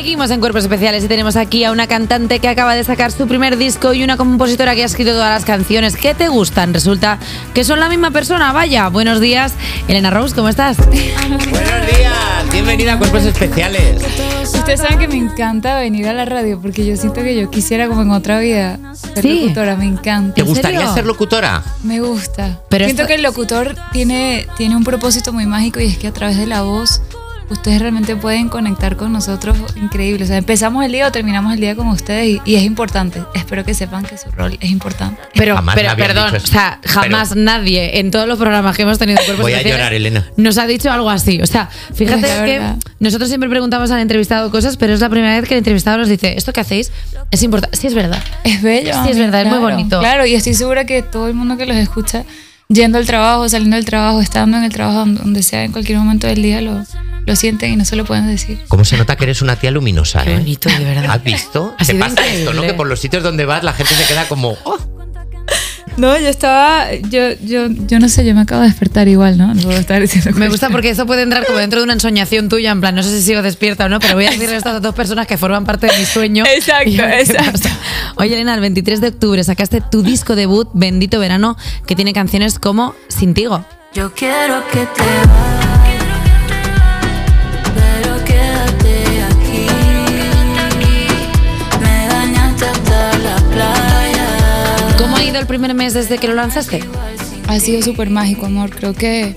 Seguimos en Cuerpos Especiales y tenemos aquí a una cantante que acaba de sacar su primer disco y una compositora que ha escrito todas las canciones que te gustan. Resulta que son la misma persona, vaya. Buenos días, Elena Rose, ¿cómo estás? Buenos días, bienvenida a Cuerpos Especiales. Ustedes saben que me encanta venir a la radio porque yo siento que yo quisiera como en otra vida ser locutora, me encanta. ¿Te gustaría ser locutora? Me gusta. Pero siento que el locutor tiene un propósito muy mágico y es que a través de la voz ustedes realmente pueden conectar con nosotros increíble. O sea, empezamos el día o terminamos el día con ustedes y es importante. Espero que sepan que su rol es importante. Pero perdón, o sea, jamás nadie en todos los programas que hemos tenido Cuerpos Especiales, voy a llorar, Elena, nos ha dicho algo así. O sea, fíjate que nosotros siempre preguntamos al entrevistado cosas, pero es la primera vez que el entrevistado nos dice, ¿esto que hacéis es importante? Sí, es verdad. Es bello. Sí, es verdad, claro, es muy bonito. Claro, y estoy segura que todo el mundo que los escucha, yendo al trabajo, saliendo del trabajo, estando en el trabajo, donde sea, en cualquier momento del día, lo sienten y no se lo pueden decir. ¿Cómo se nota que eres una tía luminosa? Qué bonito, de verdad. ¿Has visto? Ha Te sido pasa increíble. esto, ¿no? Que por los sitios donde vas la gente se queda como... ¡oh! No, yo no sé, yo me acabo de despertar igual, ¿no? No puedo estar diciendo Me gusta porque eso puede entrar como dentro de una ensoñación tuya, en plan, no sé si sigo despierta o no, pero voy a decirle a estas dos personas que forman parte de mi sueño. Exacto, Y a ver qué exacto. pasa. Oye, Elena, el 23 de octubre sacaste tu disco debut, Bendito Verano, que tiene canciones como Sin Tigo. Yo quiero que te vayas, pero quédate aquí. Me dañaste hasta la playa. ¿Cómo ha ido el primer mes desde que lo lanzaste? Ha sido súper mágico, amor. Creo que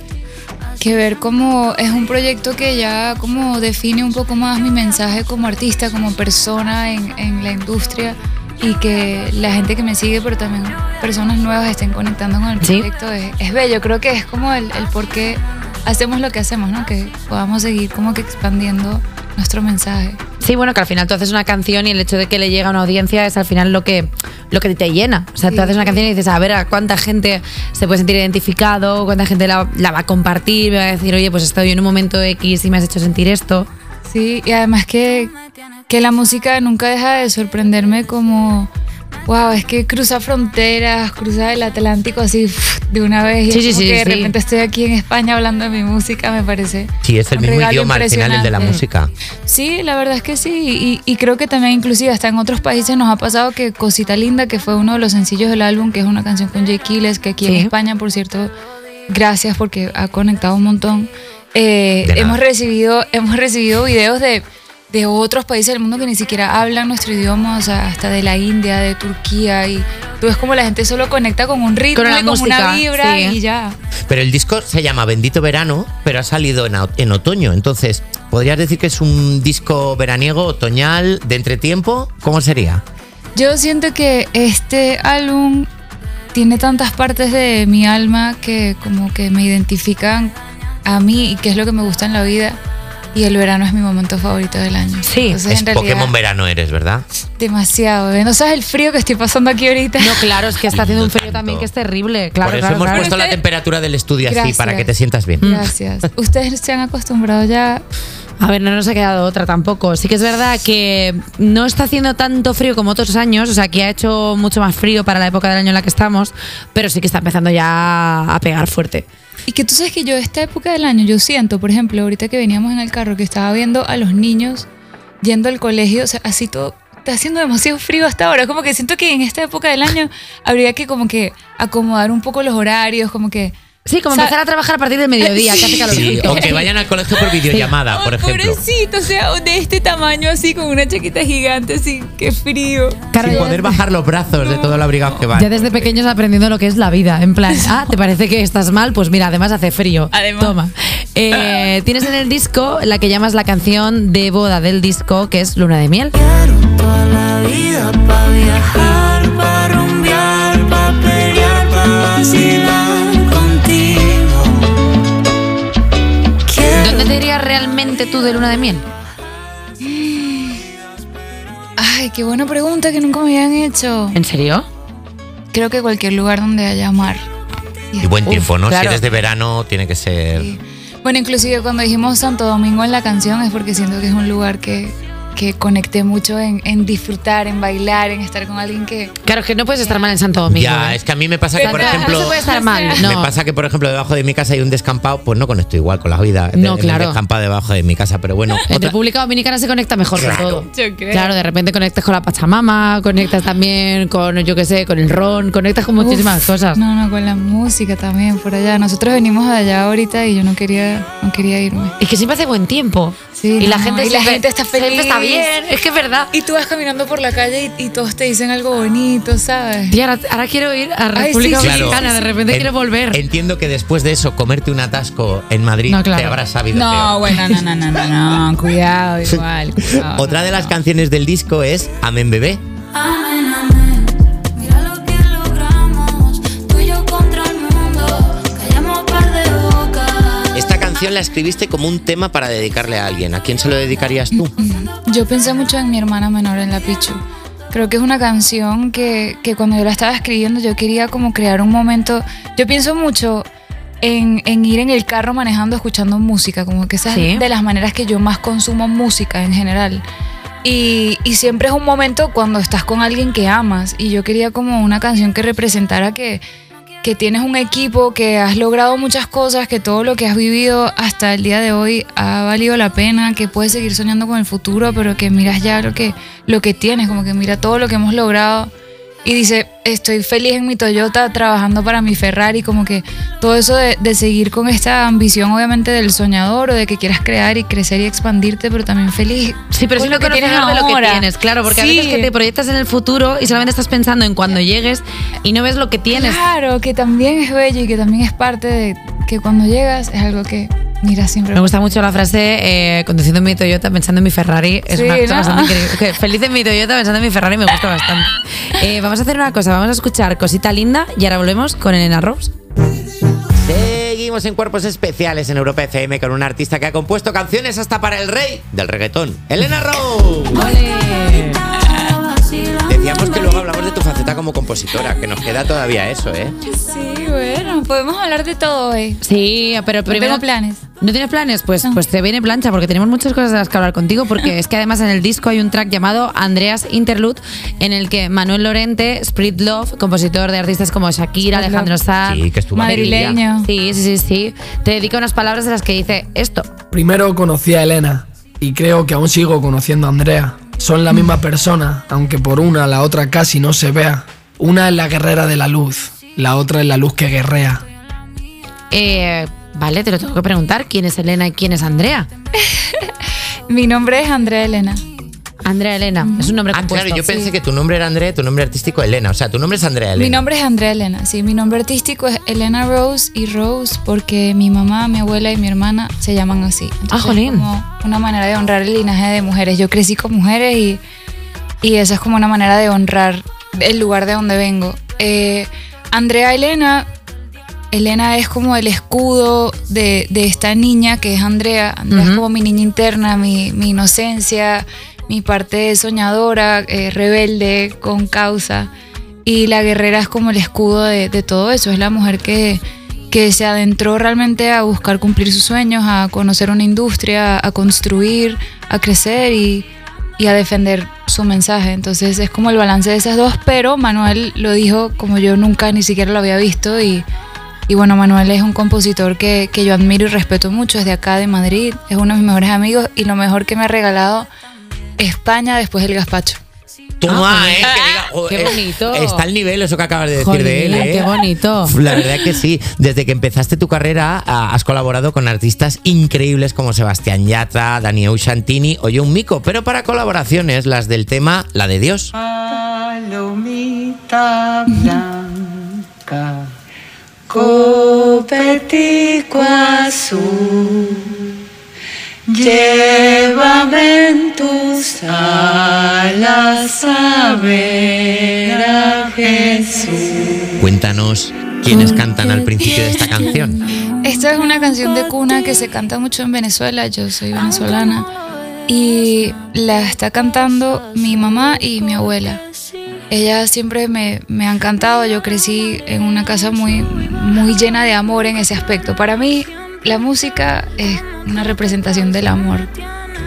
ver cómo es un proyecto que ya como define un poco más mi mensaje como artista, como persona en la industria, y que la gente que me sigue, pero también personas nuevas estén conectando con el proyecto, es bello. Creo que es como el por qué hacemos lo que hacemos, ¿no? Que podamos seguir como que expandiendo nuestro mensaje. Sí, bueno, que al final tú haces una canción y el hecho de que le llegue a una audiencia es al final lo que te llena. O sea, Sí. tú haces una canción y dices, a ver, a cuánta gente se puede sentir identificado, cuánta gente la va a compartir, me va a decir, oye, pues estoy en un momento X y me has hecho sentir esto. Sí, y además que la música nunca deja de sorprenderme como, wow, es que cruza fronteras, cruza el Atlántico así de una vez. Y Sí, es como sí, que sí, de sí. repente estoy aquí en España hablando de mi música, me parece. Sí, es el un mismo regalo idioma al final, el de la impresionante. música. Sí, la verdad es que sí, y creo que también inclusive hasta en otros países nos ha pasado que Cosita Linda, que fue uno de los sencillos del álbum, que es una canción con Jay Quiles, que aquí en Sí. España, por cierto, gracias porque ha conectado un montón. nada. Hemos recibido videos de otros países del mundo que ni siquiera hablan nuestro idioma, o sea, hasta de la India, de Turquía, y tú ves como la gente solo conecta con un ritmo Con la y con música, una vibra sí. y ya. Pero el disco se llama Bendito Verano, pero ha salido en otoño. Entonces, ¿podrías decir que es un disco veraniego, otoñal, de entretiempo? ¿Cómo sería? Yo siento que este álbum tiene tantas partes de mi alma que como que me identifican a mí y qué es lo que me gusta en la vida. Y el verano es mi momento favorito del año. Sí, Entonces, Es en realidad, Pokémon verano eres, ¿verdad? demasiado, bebé. No sabes el frío que estoy pasando aquí ahorita. No, claro, es que está haciendo un frío tanto. también que es terrible. Claro, Por eso claro, hemos claro. puesto la Usted- temperatura del estudio así, Gracias. para que te sientas bien. Gracias. Ustedes se han acostumbrado ya. A ver, no nos ha quedado otra tampoco. Sí que es verdad que no está haciendo tanto frío como otros años, o sea, que ha hecho mucho más frío para la época del año en la que estamos, pero sí que está empezando ya a pegar fuerte. Y que tú sabes que yo esta época del año, yo siento, por ejemplo, ahorita que veníamos en el carro, que estaba viendo a los niños yendo al colegio, o sea, así todo, está haciendo demasiado frío hasta ahora. Como que siento que en esta época del año habría que como que acomodar un poco los horarios, como que... Sí, como O sea, empezar a trabajar a partir del mediodía, que hace Sí, calorcito. o que vayan al colegio por videollamada, Ay, por ejemplo. pobrecito, o sea, de este tamaño así, con una chaqueta gigante, así, qué frío. Claro, Sin ya poder desde- bajar los brazos de todo lo abrigados que van. Ya desde pequeños aprendiendo lo que es la vida. En plan, ¿te parece que estás mal? Pues mira, además hace frío. Además. Toma. Tienes en el disco la que llamas la canción de boda del disco, que es Luna de Miel. Quiero toda la vida pa' viajar, pa' rumbear, pa' pelear, pa' vacilar contigo. ¿Dónde te irías realmente tú de Luna de Miel? Ay, qué buena pregunta que nunca me habían hecho. ¿En serio? Creo que cualquier lugar donde haya mar. Y buen tiempo, ¿no? claro. Si eres de verano, tiene que ser... Sí. Bueno, inclusive cuando dijimos Santo Domingo en la canción es porque siento que es un lugar que que conecté mucho en disfrutar, en bailar, en estar con alguien que... Claro, es que no puedes estar mal en Santo Domingo. Ya, es que a mí me pasa que, por ejemplo... No se puede estar mal, no. Me pasa que, por ejemplo, debajo de mi casa hay un descampado, pues no conecto igual con la vida. No, en claro. el descampado debajo de mi casa, pero bueno. En República Dominicana se conecta mejor con todo. Yo creo. Claro, de repente conectas con la Pachamama, conectas también con, yo qué sé, con el ron, conectas con muchísimas cosas. No, con la música también, por allá. Nosotros venimos de allá ahorita y yo no quería irme. Es que siempre hace buen tiempo. Sí, y la no, gente y la siempre- gente está feliz. siempre está bien. Es que es verdad. Y tú vas caminando por la calle y todos te dicen algo bonito, ¿sabes? Y ahora quiero ir a Ay, República sí, Dominicana, de repente quiero volver. Entiendo que después de eso, comerte un atasco en Madrid No, claro. te habrás sabido No, peor. bueno, no, cuidado, igual. Cuidado, Otra de las no. canciones del disco es Amén Bebé. Amén, amén. Mira lo que logramos. Tú y yo contra el mundo. Callamos par de bocas. Esta canción la escribiste como un tema para dedicarle a alguien. ¿A quién se lo dedicarías tú? Yo pensé mucho en mi hermana menor, en la Pichu. Creo que es una canción que cuando yo la estaba escribiendo yo quería como crear un momento. Yo pienso mucho en ir en el carro manejando escuchando música, como que esa Sí. es de las maneras que yo más consumo música en general. Y siempre es un momento cuando estás con alguien que amas, y yo quería como una canción que representara que tienes un equipo, que has logrado muchas cosas, que todo lo que has vivido hasta el día de hoy ha valido la pena, que puedes seguir soñando con el futuro, pero que miras ya lo que tienes, como que mira todo lo que hemos logrado. Y dice, estoy feliz en mi Toyota trabajando para mi Ferrari, como que todo eso de seguir con esta ambición obviamente del soñador, o de que quieras crear y crecer y expandirte, pero también feliz. Sí, pero con sí lo que tienes conocedor de lo que ahora. tienes, claro, porque Sí. a veces que te proyectas en el futuro y solamente estás pensando en cuando llegues y no ves lo que tienes. Claro, que también es bello y que también es parte de que cuando llegas es algo que miras siempre. Me gusta mucho la frase conduciendo en mi Toyota pensando en mi Ferrari. Es Sí, una cosa ¿no? bastante increíble. Que feliz en mi Toyota pensando en mi Ferrari me gusta bastante. Vamos a hacer una cosa, vamos a escuchar Cosita Linda y ahora volvemos con Elena Rose. Seguimos en Cuerpos Especiales en Europa FM con una artista que ha compuesto canciones hasta para el rey del reggaetón, Elena Rose. Decíamos que luego hablamos de tu faceta como compositora, que nos queda todavía eso, ¿eh? Sí, bueno, podemos hablar de todo hoy. Sí, pero No primero... tengo planes. ¿No tienes planes? Pues, No. pues te viene plancha porque tenemos muchas cosas de las que hablar contigo, porque es que además en el disco hay un track llamado Andreas Interlude en el que Manuel Lorente, Spirit Love, compositor de artistas como Shakira, Spirit Alejandro Love. Sanz, Sí, que estuvo aquí Madrileño. Sí, te dedica unas palabras de las que dice esto. Primero conocí a Elena y creo que aún sigo conociendo a Andrea. Son la misma persona, aunque por una la otra casi no se vea. Una es la guerrera de la luz, la otra es la luz que guerrea. Vale, te lo tengo que preguntar. ¿Quién es Elena y quién es Andrea? Mi nombre es Andrea Elena. Andrea Elena, es un nombre Ah, compuesto. claro, yo pensé que tu nombre era Andrea, tu nombre artístico Elena. O sea, tu nombre es Andrea Elena. Mi nombre es Andrea Elena, sí. Mi nombre artístico es Elena Rose, y Rose porque mi mamá, mi abuela y mi hermana se llaman así. Entonces, jolín. es como una manera de honrar el linaje de mujeres. Yo crecí con mujeres y esa es como una manera de honrar el lugar de donde vengo. Andrea Elena es como el escudo de esta niña que es Andrea. Andrea es como mi niña interna, mi inocencia, mi parte soñadora, rebelde, con causa. Y la guerrera es como el escudo de todo eso. Es la mujer que se adentró realmente a buscar cumplir sus sueños, a conocer una industria, a construir, a crecer y a defender su mensaje. Entonces es como el balance de esas dos, pero Manuel lo dijo como yo nunca ni siquiera lo había visto. Y bueno, Manuel es un compositor que yo admiro y respeto mucho, es de acá de Madrid, es uno de mis mejores amigos y lo mejor que me ha regalado España después del gazpacho. Toma, Ah, que diga, qué bonito. Está al nivel eso que acabas de decir Jolín, de él, ¿eh? qué bonito. La verdad que sí. Desde que empezaste tu carrera has colaborado con artistas increíbles como Sebastián Yatra, Dani Euchantini o John Mico, pero para colaboraciones, las del tema La de Dios. Palomita blanca, copetico azul, llévame en tus alas a ver a Jesús. Cuéntanos quiénes cantan al principio de esta canción. Esta es una canción de cuna que se canta mucho en Venezuela, yo soy venezolana, y la está cantando mi mamá y mi abuela. Ellas siempre me han cantado, yo crecí en una casa muy, muy llena de amor en ese aspecto. Para mí, la música es una representación del amor.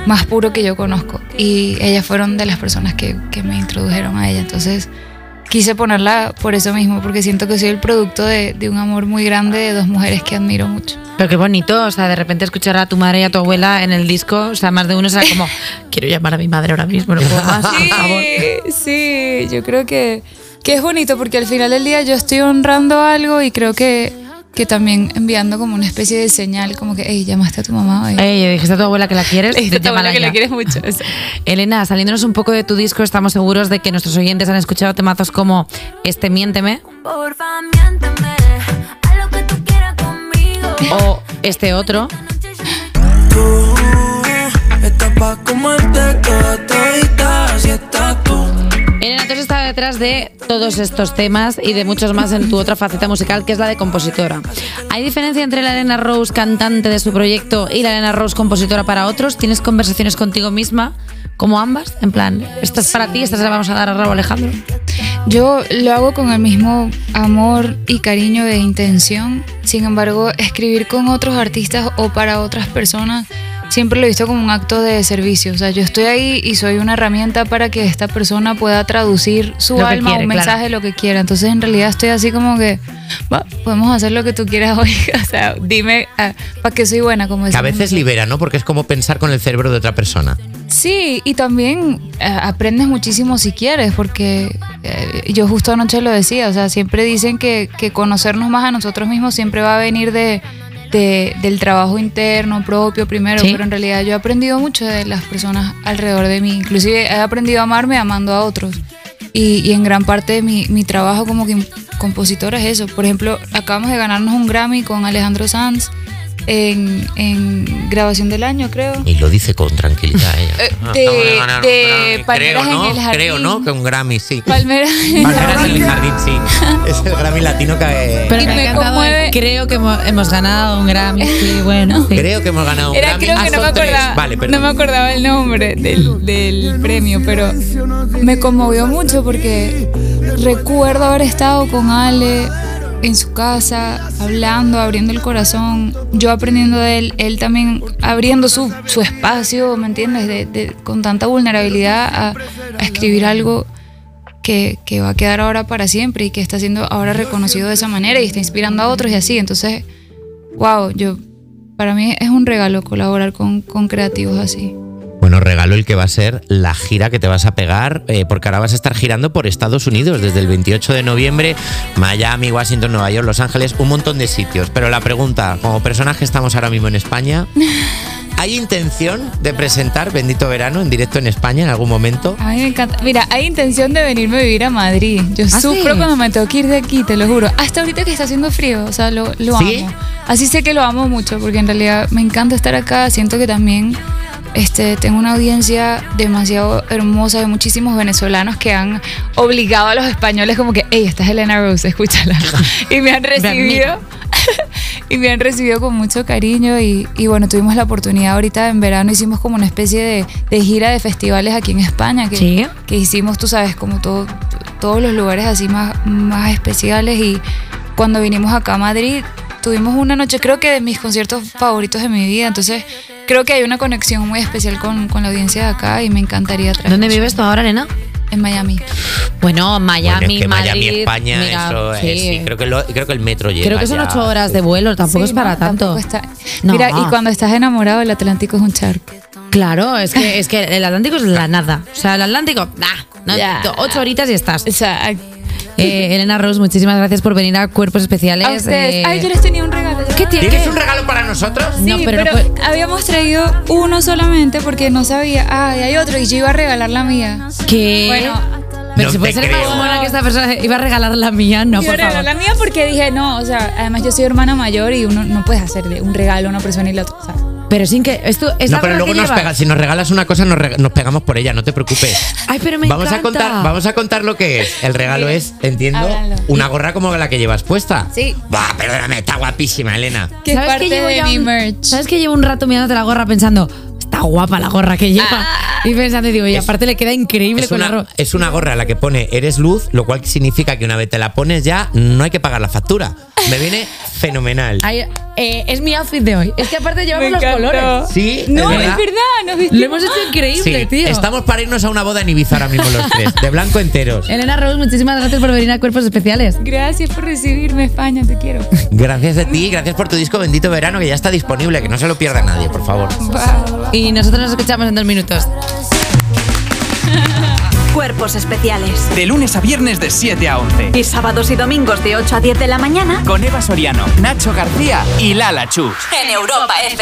más puro que yo conozco. Y ellas fueron de las personas que me introdujeron a ella. Entonces quise ponerla por eso mismo, porque siento que soy el producto de un amor muy grande de dos mujeres que admiro mucho. Pero qué bonito, o sea, de repente escuchar a tu madre y a tu abuela en el disco, o sea, más de uno será como, quiero llamar a mi madre ahora mismo, no puedo más, por favor. Sí, yo creo que es bonito porque al final del día yo estoy honrando algo y creo que también enviando como una especie de señal, como que, hey, llamaste a tu mamá hoy. Ey, dijiste a tu abuela que la quieres, Dijiste a tu abuela llámala que ya. la quieres mucho. Elena, saliéndonos un poco de tu disco, estamos seguros de que nuestros oyentes han escuchado temazos como este Miénteme Porfa, miénteme, haz lo que tú quieras conmigo. o este otro. Tú estás pa' comerte toda todita, si estás tú. Elena, tú has estado detrás de todos estos temas y de muchos más en tu otra faceta musical, que es la de compositora. ¿Hay diferencia entre la Elena Rose, cantante de su proyecto, y la Elena Rose, compositora para otros? ¿Tienes conversaciones contigo misma, como ambas? En plan, esta es para ti, esta se la vamos a dar a Raúl Alejandro. Yo lo hago con el mismo amor y cariño de intención. Sin embargo, escribir con otros artistas o para otras personas siempre lo he visto como un acto de servicio. O sea, yo estoy ahí y soy una herramienta para que esta persona pueda traducir su Lo que alma, quiere, un mensaje, claro. lo que quiera. Entonces, en realidad estoy así como que, va, podemos hacer lo que tú quieras hoy. O sea, dime para qué soy buena, como Que a decimos veces libera, ¿no? Porque es como pensar con el cerebro de otra persona. Sí, y también aprendes muchísimo si quieres, porque yo justo anoche lo decía, o sea, siempre dicen que conocernos más a nosotros mismos siempre va a venir del trabajo interno propio primero, Sí. pero en realidad yo he aprendido mucho de las personas alrededor de mí, inclusive he aprendido a amarme amando a otros, y en gran parte de mi trabajo como que compositora es eso. Por ejemplo, acabamos de ganarnos un Grammy con Alejandro Sanz en grabación del año, creo. Y lo dice con tranquilidad ella. De Acabamos ganar un Grammy. Palmeras Creo, ¿no? en el Jardín. Creo, ¿no? Que un Grammy, sí. Palmeras en el Palmeras en el Jardín. jardín, sí. Es el Grammy latino que... Pero Y me ha me encantado, conmueve- creo que hemos ganado un Grammy, sí, bueno. Sí. Creo que hemos ganado un Era, Grammy. creo que no me son tres. acordaba, Vale, no perdón. me acordaba el nombre del premio, pero me conmovió mucho porque recuerdo haber estado con Ale en su casa, hablando, abriendo el corazón, yo aprendiendo de él, él también abriendo su espacio, ¿me entiendes? Con tanta vulnerabilidad a escribir algo que va a quedar ahora para siempre y que está siendo ahora reconocido de esa manera y está inspirando a otros y así. Entonces, wow, para mí es un regalo colaborar con creativos así. Bueno, regalo el que va a ser la gira que te vas a pegar, porque ahora vas a estar girando por Estados Unidos desde el 28 de noviembre, Miami, Washington, Nueva York, Los Ángeles, un montón de sitios. Pero la pregunta, como personas que estamos ahora mismo en España, ¿hay intención de presentar Bendito Verano en directo en España en algún momento? A mí me encanta. Mira, hay intención de venirme a vivir a Madrid. Yo ¿Ah, sufro sí? cuando me tengo que ir de aquí, te lo juro. Hasta ahorita que está haciendo frío, o sea, lo ¿Sí? amo. Así sé que lo amo mucho, porque en realidad me encanta estar acá. Siento que también tengo una audiencia demasiado hermosa de muchísimos venezolanos que han obligado a los españoles como que, hey, esta es Elena Rose, escúchala. Y me han recibido. Y me han recibido con mucho cariño y bueno, tuvimos la oportunidad ahorita en verano, hicimos como una especie de gira de festivales aquí en España Sí. que hicimos, tú sabes, como todos los lugares así más especiales, y cuando vinimos acá a Madrid tuvimos una noche, creo que de mis conciertos favoritos de mi vida, entonces creo que hay una conexión muy especial con la audiencia de acá y me encantaría traer. ¿Dónde vives tú ahora, Elena? En Miami. Bueno, Miami, Bueno, es que Madrid, Miami, España, mira, eso sí, creo que el metro llega. Creo que son ya. 8 horas de vuelo, tampoco Sí, es para no, tanto. tampoco está- No. Mira, y cuando estás enamorado, el Atlántico es un charco. Claro, es que el Atlántico es la nada. O sea, el Atlántico, no, Ya. 8 horitas y estás. O sea, Elena Rose, muchísimas gracias por venir a Cuerpos Especiales. a ustedes. Ay, yo les tenía un regalo. ¿Qué tiene? ¿Tienes un regalo para nosotros? Sí, No, pero, pero no puede- habíamos traído uno solamente porque no sabía. Ah, y hay otro y yo iba a regalar la mía. ¿Qué? Bueno, pero No si puede te ser más creo. mona que esta persona iba a regalar la mía, no, iba por a regalar favor. la mía porque dije, no, o sea, además yo soy hermana mayor y uno no puedes hacerle un regalo a una persona y la otra, ¿sabes? Pero sin que esto es No, la pero gorra luego que nos llevas. pega, si nos regalas una cosa nos pegamos por ella, no te preocupes. Ay, pero me Vamos encanta. a contar lo que es. El regalo es, entiendo, Háblalo. una gorra como la que llevas puesta. Sí. Bah, perdóname, está guapísima, Elena. Que es parte llevo de ya mi merch. ¿Sabes que llevo un rato mirándote la gorra pensando, está guapa la gorra que lleva? Y pensando, digo, y aparte le queda increíble con la ropa. Es una gorra la que pone eres luz, lo cual significa que una vez te la pones ya no hay que pagar la factura. Me viene fenomenal. Ay, es mi outfit de hoy. Es que aparte llevamos los colores. Sí, No, es verdad, nos vestimos. Lo hemos hecho increíble, sí, tío. estamos para irnos a una boda en Ibiza ahora mismo los tres, de blanco enteros. Elena Rose, muchísimas gracias por venir a Cuerpos Especiales. Gracias por recibirme, España, te quiero. Gracias a ti, gracias por tu disco Bendito Verano, que ya está disponible, que no se lo pierda nadie, por favor. Y nosotros nos escuchamos en 2 minutos. Cuerpos Especiales. De lunes a viernes de 7 a 11. Y sábados y domingos de 8 a 10 de la mañana. Con Eva Soriano, Nacho García y Lala Chus. En Europa FM.